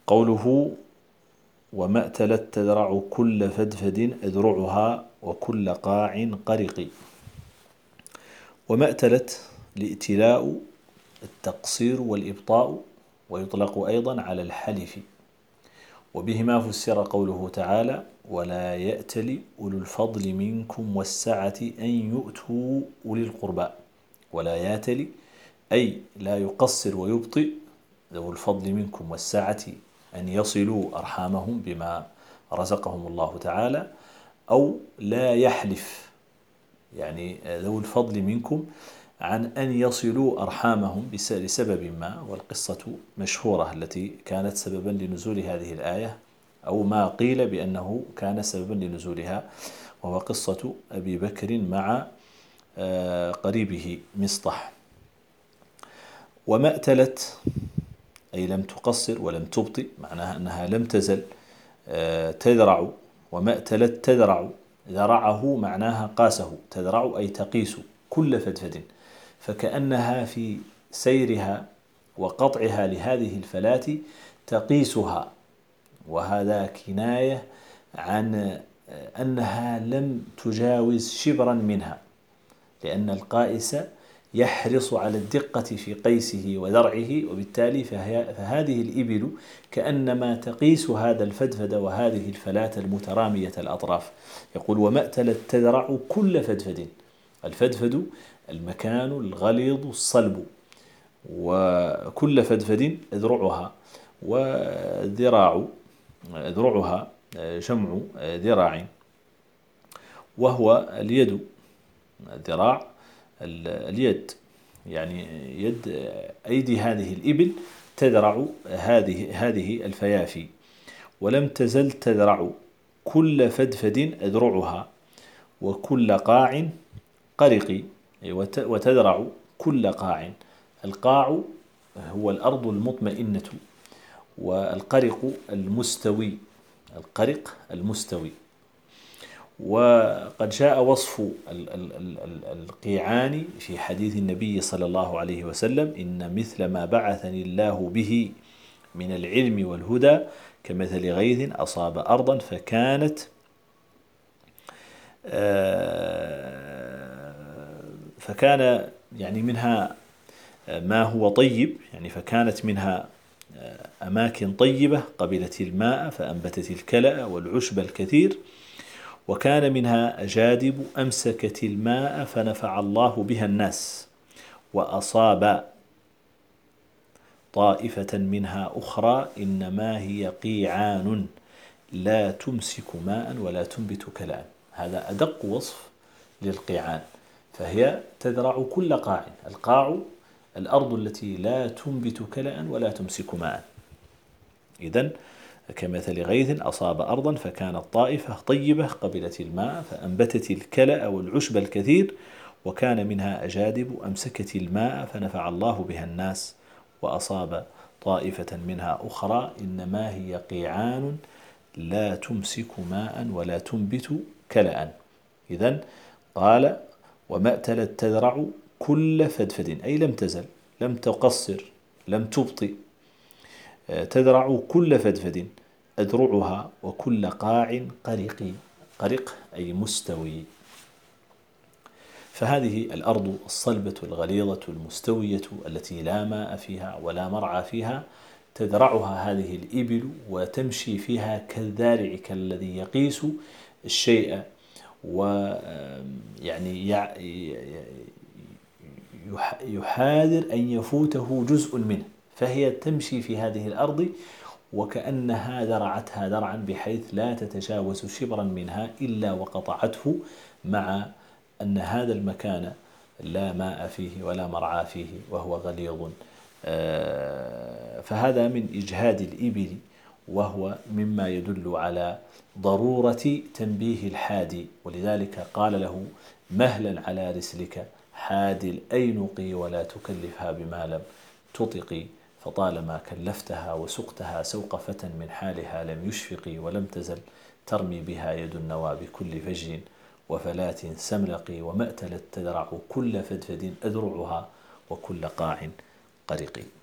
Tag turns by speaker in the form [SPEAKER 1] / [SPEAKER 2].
[SPEAKER 1] قوله وما ائتلت تذرع كل فدفد أذرعها وكل قاع قرق. وما ائتلت الائتلاء التقصير والإبطاء، ويطلق أيضا على الحلف. وبهما فسر قوله تعالى ولا يأتل أولو الفضل منكم والسعة أن يؤتوا أولي القربى. ولا يأتل أي لا يقصر ويبطئ ذو الفضل منكم والسعة أن يصلوا أرحامهم بما رزقهم الله تعالى، أو لا يحلف يعني ذو الفضل منكم عن أن يصلوا أرحامهم لسبب ما، والقصة مشهورة التي كانت سببا لنزول هذه الآية، أو ما قيل بأنه كان سببا لنزولها، وهو قصة أبي بكر مع قريبه مصطح. وما ائتلت أي لم تقصر ولم تبطئ، معناها أنها لم تزل تذرع. وما ائتلت تذرع، ذرعه معناها قاسه، تذرع أي تقيس كل فدفد، فكأنها في سيرها وقطعها لهذه الفلاة تقيسها، وهذا كناية عن أنها لم تجاوز شبرا منها، لأن القائس يحرص على الدقة في قيسه وذرعه، وبالتالي فهذه الإبل كأنما تقيس هذا الفدفد وهذه الفلاة المترامية الأطراف. يقول وما ائتلت تذرع كل فدفد. الفدفد المكان الغليظ الصلب، وكل فدفد أذرعها، والذراع أذرعها جمع ذراع، وهو اليد. الذراع اليد، يعني يد أيدي هذه الإبل تذرع هذه الفيافي. ولم تزل تذرع كل فدفد أذرعها وكل قاع قرق. وتذرع كل قاع. القاع هو الأرض المطمئنة، والقرق المستوي. القرق المستوي. وقد جاء وصف القيعان في حديث النبي صلى الله عليه وسلم إن مثل ما بعثني الله به من العلم والهدى كمثل غيث أصاب أرضا فكان يعني منها ما هو طيب، يعني فكانت منها أماكن طيبة قبلت الماء فأنبتت الكلأ والعشب الكثير، وكان منها أجادب أمسكت الماء فنفع الله بها الناس، وأصاب طائفة منها أخرى إنما هي قيعان لا تمسك ماء ولا تنبت كلأ. هذا أدق وصف للقيعان، فهي تذرع كل قاع. القاع الأرض التي لا تنبت كلأ ولا تمسك ماء. إذن كمثل غيث أصاب أرضا فكانت طائفة طيبة قبلت الماء فأنبتت الكلأ والعشب الكثير، وكان منها أجادب أمسكت الماء فنفع الله بها الناس، وأصاب طائفة منها أخرى إنما هي قيعان لا تمسك ماء ولا تنبت كلأ. إذن قال وما ائتلت تذرع كل فدفد، أي لم تزل، لم تقصر، لم تبطئ، تذرع كل فدفد أذرعها وكل قاع قرق. قرق أي مستوي. فهذه الأرض الصلبة الغليظة المستوية التي لا ماء فيها ولا مرعى فيها تذرعها هذه الإبل وتمشي فيها كالذارع، كالذي يقيس الشيء ويعني يحاذر أن يفوته جزء منه، فهي تمشي في هذه الأرض وكأنها ذرعتها ذرعا بحيث لا تتجاوز شبرا منها إلا وقطعته، مع أن هذا المكان لا ماء فيه ولا مرعى فيه وهو غليظ. فهذا من إجهاد الإبل، وهو مما يدل على ضرورة تنبيه الحادي، ولذلك قال له مهلا على رسلك حاد الأينق ولا تكلفها بما لم تطقي، فطالما كلفتها وسقتها سوق فتى من حالها لم يشفقي، ولم تزل ترمي بها يد النوى بكل فجر وفلاة سملقي، وما ائتلت تذرع كل فدفد أذرعها وكل قاع قرقي.